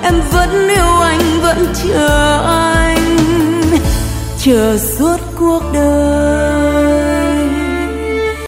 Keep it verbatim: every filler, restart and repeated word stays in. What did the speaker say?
em vẫn yêu anh, vẫn chờ anh, chờ suốt cuộc đời.